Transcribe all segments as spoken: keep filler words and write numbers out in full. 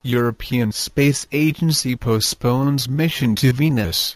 European Space Agency postpones mission to Venus.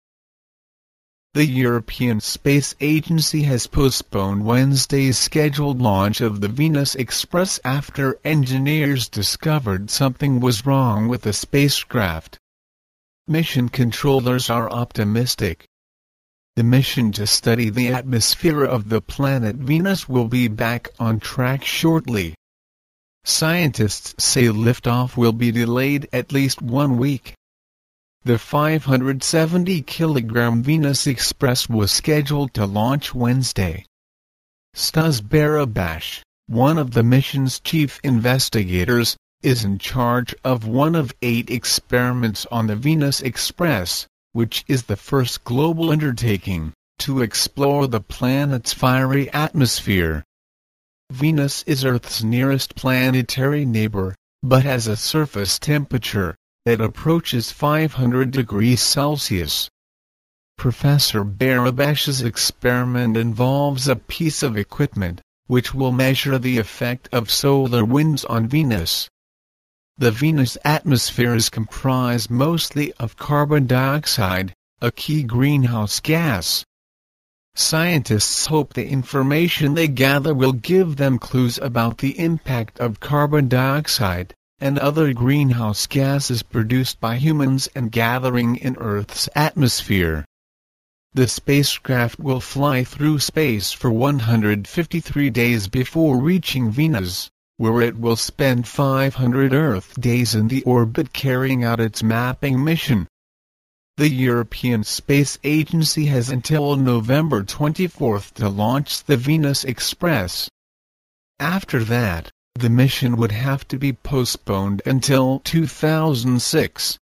The European Space Agency has postponed Wednesday's scheduled launch of the Venus Express after engineers discovered something was wrong with the spacecraft. Mission controllers are optimistic. The mission to study the atmosphere of the planet Venus will be back on track shortly. Scientists say liftoff will be delayed at least one week. The five hundred seventy kilogram Venus Express was scheduled to launch Wednesday. Stas Barabash, one of the mission's chief investigators, is in charge of one of eight experiments on the Venus Express, which is the first global undertaking to explore the planet's fiery atmosphere. Venus is Earth's nearest planetary neighbor, but has a surface temperature that approaches five hundred degrees Celsius. Professor Barabash's experiment involves a piece of equipment, which will measure the effect of solar winds on Venus. The Venus atmosphere is comprised mostly of carbon dioxide, a key greenhouse gas. Scientists hope the information they gather will give them clues about the impact of carbon dioxide and other greenhouse gases produced by humans and gathering in Earth's atmosphere. The spacecraft will fly through space for one hundred fifty-three days before reaching Venus, where it will spend five hundred Earth days in the orbit carrying out its mapping mission. The European Space Agency has until November twenty-fourth to launch the Venus Express. After that, the mission would have to be postponed until two thousand six.